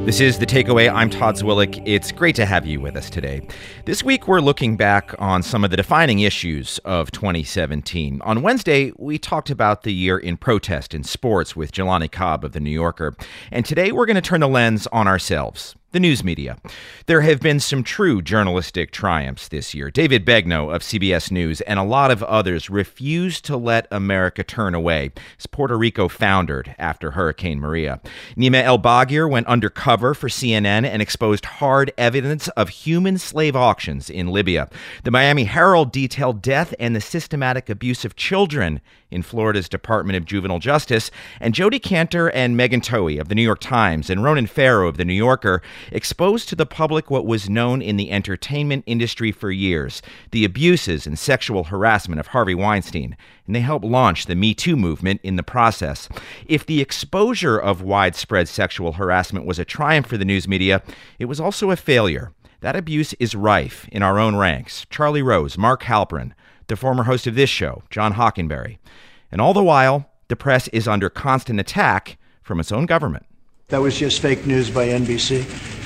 This is The Takeaway. I'm Todd Zwillich. It's great to have you with us today. This week, we're looking back on some of the defining issues of 2017. On Wednesday, we talked about the year in protest in sports with Jelani Cobb of The New Yorker. And today, we're going to turn the lens on ourselves, the news media. There have been some true journalistic triumphs this year. David Begnaud of CBS News and a lot of others refused to let America turn away as Puerto Rico foundered after Hurricane Maria. Nima El-Bagir went undercover for CNN and exposed hard evidence of human slave auctions in Libya. The Miami Herald detailed death and the systematic abuse of children in Florida's Department of Juvenile Justice. And Jodi Kantor and Megan Twohey of The New York Times and Ronan Farrow of The New Yorker exposed to the public what was known in the entertainment industry for years, the abuses and sexual harassment of Harvey Weinstein. And they helped launch the Me Too movement in the process. If the exposure of widespread sexual harassment was a triumph for the news media, it was also a failure. That abuse is rife in our own ranks. Charlie Rose, Mark Halperin, the former host of this show, John Hockenberry. And all the while, the press is under constant attack from its own government. That was just fake news by NBC,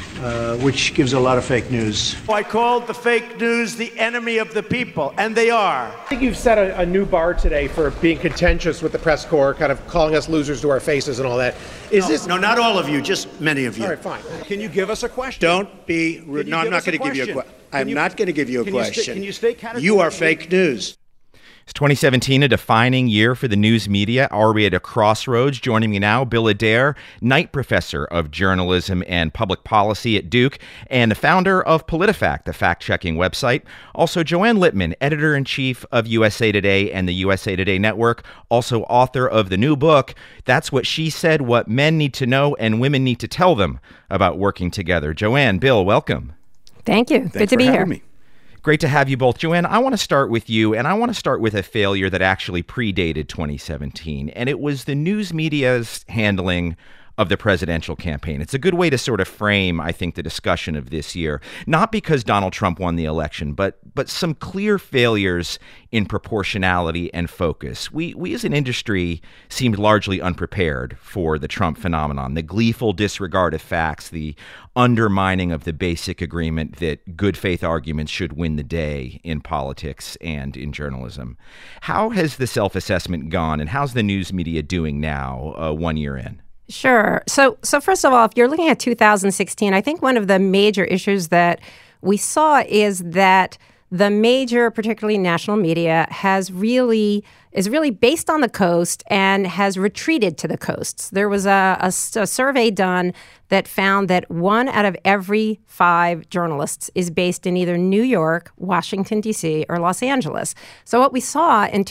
which gives a lot of fake news. I called the fake news the enemy of the people, and they are. I think you've set a new bar today for being contentious with the press corps, kind of calling us losers to our faces and all that. No, not all of you, just many of you. All right, fine. Can you give us a question? Don't be rude. No, I'm not going to give you a question. I'm not going to give you a question. Can you stay categorical? You are fake news. Is 2017 a defining year for the news media? Are we at a crossroads? Joining me now, Bill Adair, Knight Professor of Journalism and Public Policy at Duke and the founder of PolitiFact, the fact-checking website. Also, Joanne Littman, Editor-in-Chief of USA Today and the USA Today Network, also author of the new book, That's What She Said, What Men Need to Know and Women Need to Tell Them About Working Together. Joanne, Bill, welcome. Thank you. Good to be here. Me. Great to have you both. Joanne, I want to start with you, and I want to start with a failure that actually predated 2017, and it was the news media's handling of the presidential campaign. It's a good way to sort of frame, I think, the discussion of this year, not because Donald Trump won the election, but some clear failures in proportionality and focus. We as an industry seemed largely unprepared for the Trump phenomenon, the gleeful disregard of facts, the undermining of the basic agreement that good faith arguments should win the day in politics and in journalism. How has the self-assessment gone, and how's the news media doing now, 1 year in? Sure. So first of all, if you're looking at 2016, I think one of the major issues that we saw is that the major, particularly national media, is really based on the coast and has retreated to the coasts. There was a survey done that found that 1 out of every 5 journalists is based in either New York, Washington, D.C., or Los Angeles. So what we saw in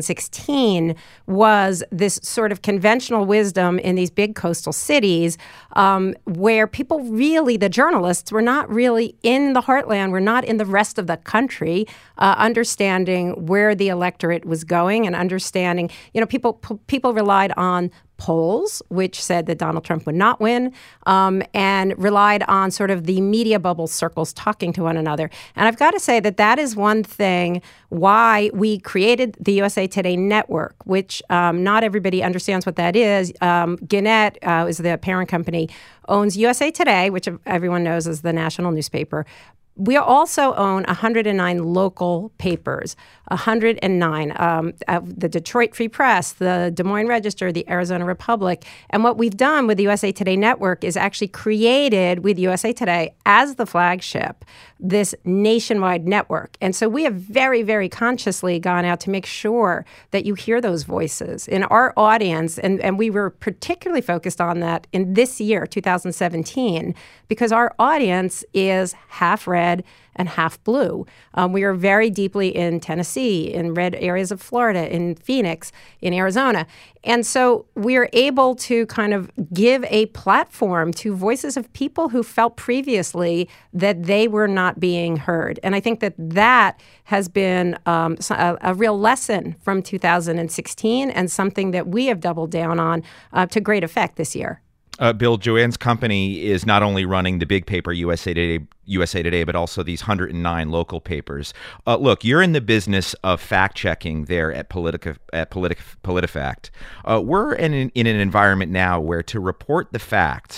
2016 was this sort of conventional wisdom in these big coastal cities where people really, the journalists, were not really in the heartland, were not in the rest of the country, understanding where the electorate was going and understanding, people relied on polls, which said that Donald Trump would not win, and relied on sort of the media bubble circles talking to one another. And I've got to say that is one thing why we created the USA Today Network, which not everybody understands what that is. Gannett is the parent company, owns USA Today, which everyone knows is the national newspaper. We also own 109 local papers, 109, the Detroit Free Press, the Des Moines Register, the Arizona Republic. And what we've done with the USA Today Network is actually created with USA Today as the flagship, this nationwide network. And so we have very, very consciously gone out to make sure that you hear those voices in our audience. And we were particularly focused on that in this year, 2017, because our audience is half red and half blue. We are very deeply in Tennessee, in red areas of Florida, in Phoenix, in Arizona. And so we're able to kind of give a platform to voices of people who felt previously that they were not being heard. And I think that has been a real lesson from 2016 and something that we have doubled down on to great effect this year. Bill, Joanne's company is not only running the big paper USA Today, but also these 109 local papers. Look, you're in the business of fact-checking there at PolitiFact. We're in an environment now where to report the facts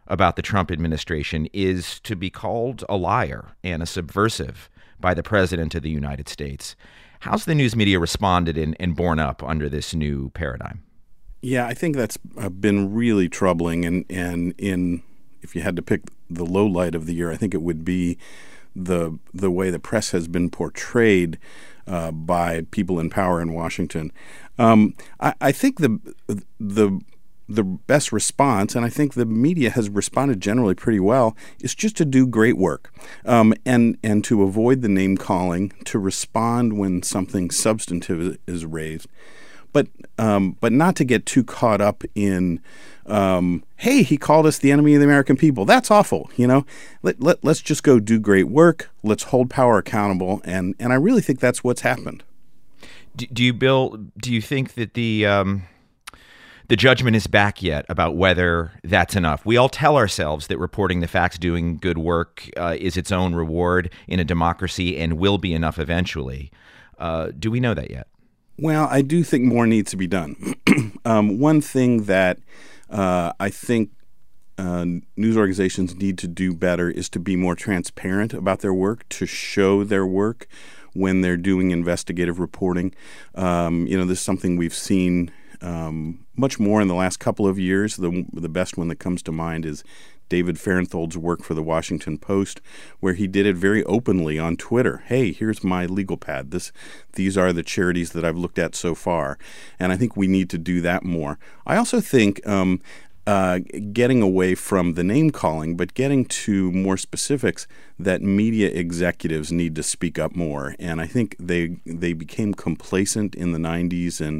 about the Trump administration is to be called a liar and a subversive by the President of the United States. How's the news media responded and borne up under this new paradigm? Yeah, I think that's been really troubling. And if you had to pick the low light of the year, I think it would be the way the press has been portrayed by people in power in Washington. I think the best response, and I think the media has responded generally pretty well, is just to do great work and to avoid the name calling, to respond when something substantive is raised, but not to get too caught up in, hey, he called us the enemy of the American people. That's awful. Let's just go do great work. Let's hold power accountable, and I really think that's what's happened. Do you think that the judgment is back yet about whether that's enough? We all tell ourselves that reporting the facts, doing good work is its own reward in a democracy and will be enough eventually. Do we know that yet? Well, I do think more needs to be done. One thing that I think news organizations need to do better is to be more transparent about their work, to show their work when they're doing investigative reporting. This is something we've seen much more in the last couple of years. The best one that comes to mind is David Farenthold's work for the Washington Post, where he did it very openly on Twitter. Hey, here's my legal pad. These are the charities that I've looked at so far. And I think we need to do that more. I also think getting away from the name calling, but getting to more specifics, that media executives need to speak up more. And I think they became complacent in the 90s and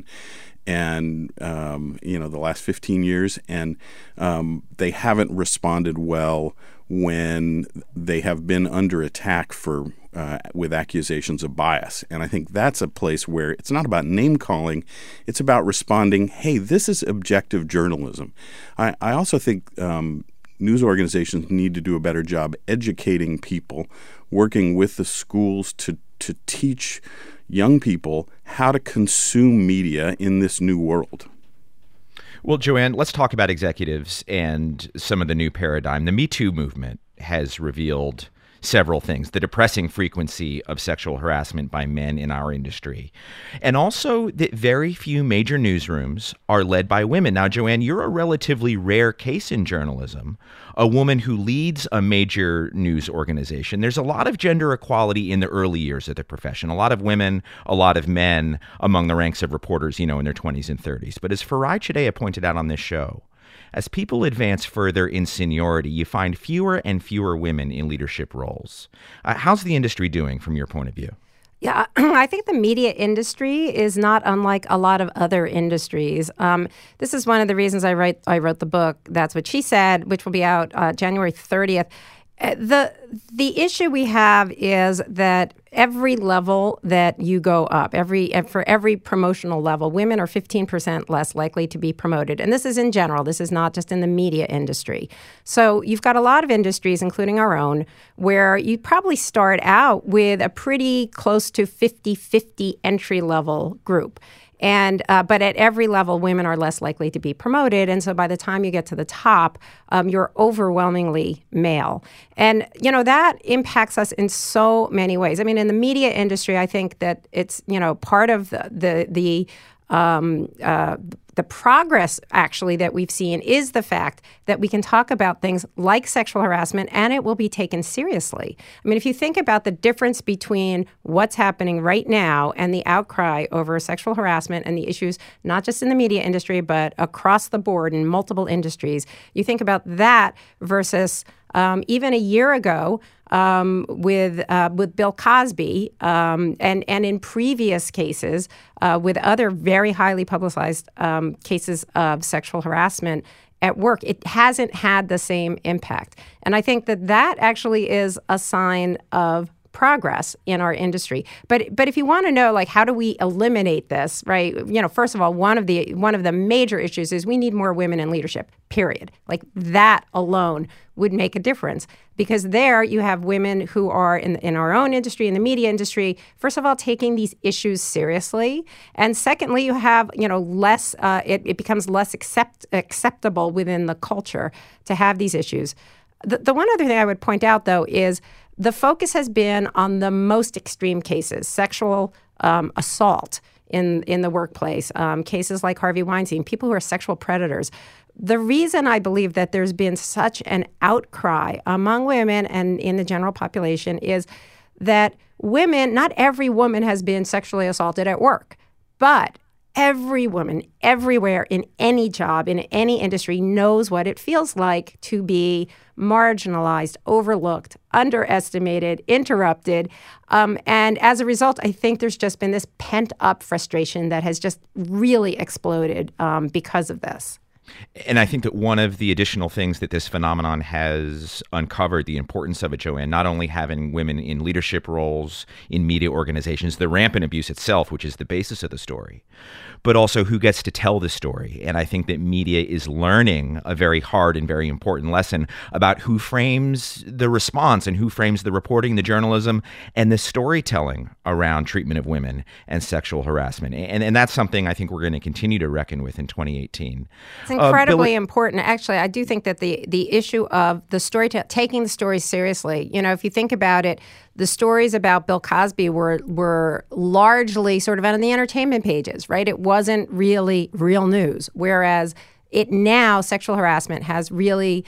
the last 15 years, and they haven't responded well when they have been under attack with accusations of bias. And I think that's a place where it's not about name calling, it's about responding, hey, this is objective journalism. I also think news organizations need to do a better job educating people, working with the schools to teach young people how to consume media in this new world. Well, Joanne, let's talk about executives and some of the new paradigm. The Me Too movement has revealed several things: the depressing frequency of sexual harassment by men in our industry, and also that very few major newsrooms are led by women. Now, Joanne, you're a relatively rare case in journalism, a woman who leads a major news organization. There's a lot of gender equality in the early years of the profession, a lot of women, a lot of men among the ranks of reporters, in their 20s and 30s. But as Farai Chideya pointed out on this show, as people advance further in seniority, you find fewer and fewer women in leadership roles. How's the industry doing from your point of view? Yeah, I think the media industry is not unlike a lot of other industries. This is one of the reasons I wrote the book, That's What She Said, which will be out January 30th. The issue we have is that every level that you go up, for every promotional level, women are 15% less likely to be promoted. And this is in general. This is not just in the media industry. So you've got a lot of industries, including our own, where you probably start out with a pretty close to 50-50 entry-level group. But at every level, women are less likely to be promoted. And so by the time you get to the top, you're overwhelmingly male. And, that impacts us in so many ways. I mean, in the media industry, I think that it's, part of the progress, actually, that we've seen is the fact that we can talk about things like sexual harassment and it will be taken seriously. I mean, if you think about the difference between what's happening right now and the outcry over sexual harassment and the issues, not just in the media industry, but across the board in multiple industries, you think about that versus even a year ago, with Bill Cosby, and in previous cases with other very highly publicized cases of sexual harassment at work, it hasn't had the same impact. And I think that actually is a sign of progress in our industry. But if you want to know, like, how do we eliminate this, right? First of all, one of the major issues is we need more women in leadership, period. Like, that alone would make a difference, because there you have women who are in our own industry, in the media industry, first of all, taking these issues seriously. And secondly, you have, less, it becomes less acceptable within the culture to have these issues. The one other thing I would point out, though, is the focus has been on the most extreme cases, sexual assault in the workplace, cases like Harvey Weinstein, people who are sexual predators. The reason I believe that there's been such an outcry among women and in the general population is that women, not every woman has been sexually assaulted at work, but every woman, everywhere, in any job, in any industry, knows what it feels like to be marginalized, overlooked, underestimated, interrupted. And as a result, I think there's just been this pent-up frustration that has just really exploded because of this. And I think that one of the additional things that this phenomenon has uncovered, the importance of it, Joanne, not only having women in leadership roles in media organizations, the rampant abuse itself, which is the basis of the story, but also who gets to tell the story. And I think that media is learning a very hard and very important lesson about who frames the response and who frames the reporting, the journalism, and the storytelling around treatment of women and sexual harassment. And that's something I think we're going to continue to reckon with in 2018. It's incredibly important. Actually, I do think that the issue of the taking the story seriously, if you think about it, the stories about Bill Cosby were largely sort of on the entertainment pages, right? It wasn't really real news, whereas sexual harassment has really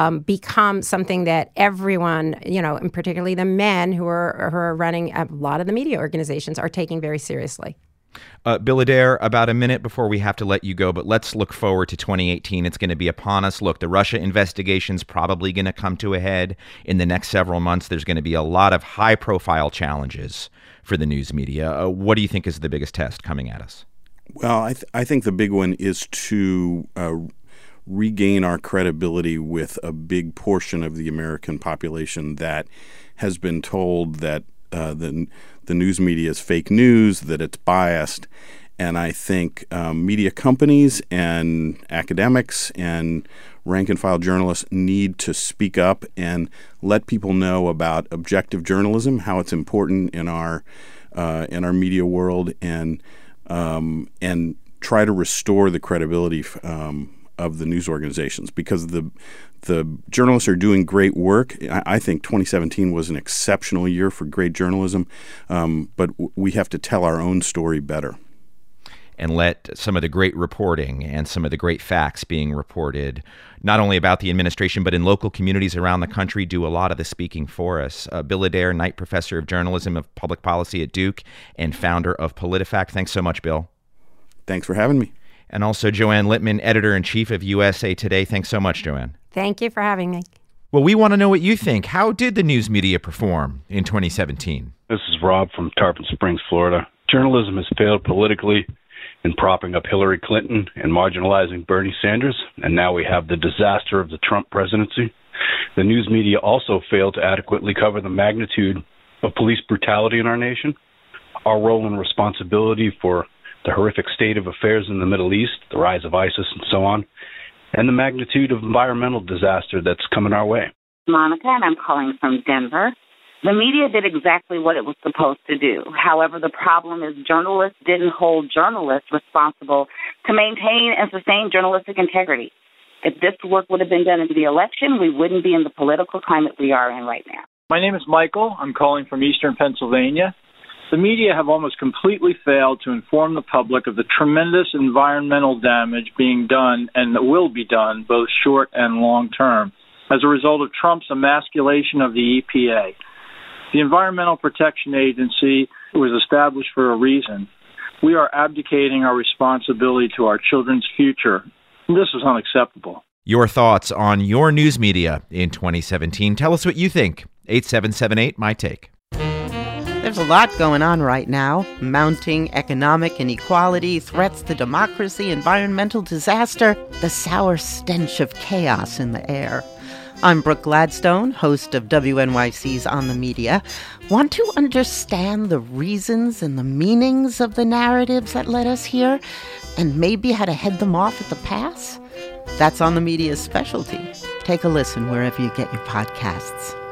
become something that everyone, and particularly the men who are running a lot of the media organizations, are taking very seriously. Bill Adair, about a minute before we have to let you go, but let's look forward to 2018. It's going to be upon us. Look, the Russia investigation's probably going to come to a head in the next several months. There's going to be a lot of high-profile challenges for the news media. What do you think is the biggest test coming at us? Well, I think the big one is to regain our credibility with a big portion of the American population that has been told that the news media is fake news, that it's biased. And I think media companies and academics and rank-and-file journalists need to speak up and let people know about objective journalism, how it's important in our media world, and try to restore the credibility of the news organizations, because the journalists are doing great work. I think 2017 was an exceptional year for great journalism, but we have to tell our own story better. And let some of the great reporting and some of the great facts being reported, not only about the administration, but in local communities around the country, do a lot of the speaking for us. Bill Adair, Knight Professor of Journalism of Public Policy at Duke and founder of PolitiFact. Thanks so much, Bill. Thanks for having me. And also Joanne Littman, Editor-in-Chief of USA Today. Thanks so much, Joanne. Thank you for having me. Well, we want to know what you think. How did the news media perform in 2017? This is Rob from Tarpon Springs, Florida. Journalism has failed politically in propping up Hillary Clinton and marginalizing Bernie Sanders, and now we have the disaster of the Trump presidency. The news media also failed to adequately cover the magnitude of police brutality in our nation, our role and responsibility for the horrific state of affairs in the Middle East, the rise of ISIS and so on, and the magnitude of environmental disaster that's coming our way. Monica, and I'm calling from Denver. The media did exactly what it was supposed to do. However, the problem is journalists didn't hold journalists responsible to maintain and sustain journalistic integrity. If this work would have been done in the election, we wouldn't be in the political climate we are in right now. My name is Michael. I'm calling from Eastern Pennsylvania. The media have almost completely failed to inform the public of the tremendous environmental damage being done and that will be done both short and long term as a result of Trump's emasculation of the EPA. The Environmental Protection Agency was established for a reason. We are abdicating our responsibility to our children's future. This is unacceptable. Your thoughts on your news media in 2017. Tell us what you think. 8778 My Take. There's a lot going on right now. Mounting economic inequality, threats to democracy, environmental disaster, the sour stench of chaos in the air. I'm Brooke Gladstone, host of WNYC's On the Media. Want to understand the reasons and the meanings of the narratives that led us here, and maybe how to head them off at the pass? That's On the Media's specialty. Take a listen wherever you get your podcasts.